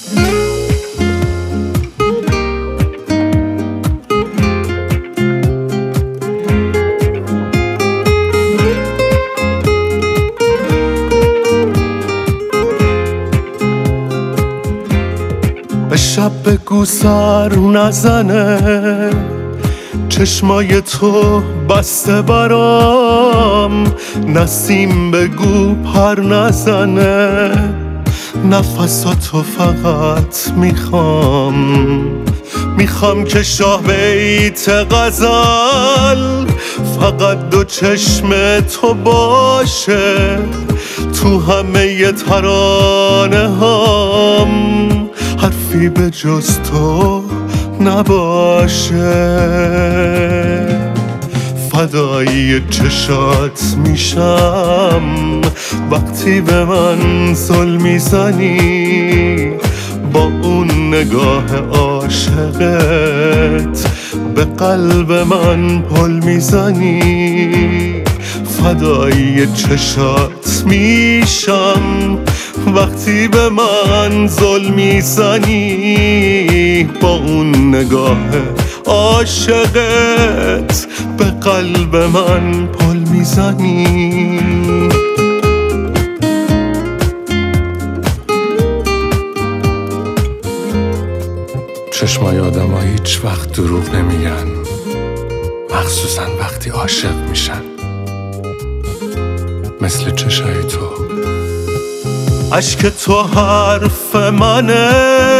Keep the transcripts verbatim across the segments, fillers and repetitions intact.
به شب بگو سر نزنه چشمای تو بسته برام، نسیم بگو پر نزنه نفساتو فقط میخوام. میخوام که شاه بیت غزل فقط دو چشم تو باشه تو همه ترانه هام، حرفی به جز تو نباشه. فدای چشات میشم وقتی به من زل میزنی، با اون نگاه عاشقت به قلب من پل میزنی. فدای چشات میشم وقتی به من زل میزنی، با اون نگاه عاشقت به قلب من پل میزنی. چشمای آدم ها هیچ وقت دروغ نمیگن، مخصوصا وقتی عاشق میشن، مثل چشای تو. عشق تو حرف منه،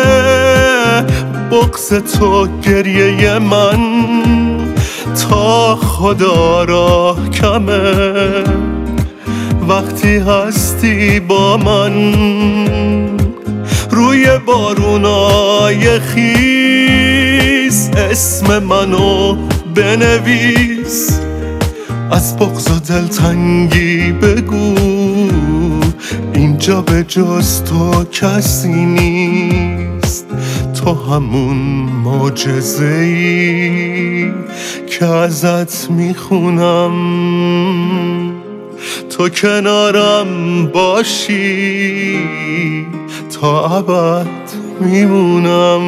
بغض تو گریه من، تا خدا را کمه وقتی هستی با من. روی بارونای خیس اسم منو بنویس، از بغض و دلتنگی بگو اینجا به جز تو کسی نیست. تو همون معجزه‌ای که ازت میخونم، تو کنارم باشی تا ابد میمونم.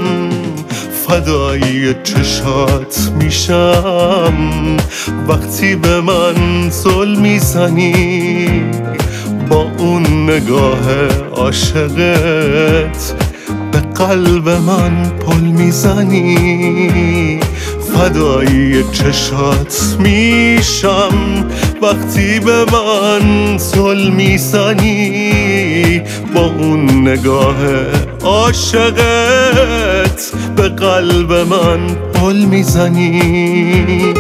فدای چشات میشم وقتی به من زل میزنی، با اون نگاه عاشقت به قلب من پل میزنی. فدای چشات میشم وقتی به من زل میزنی، با اون نگاه عاشقت به قلب من پل میزنی.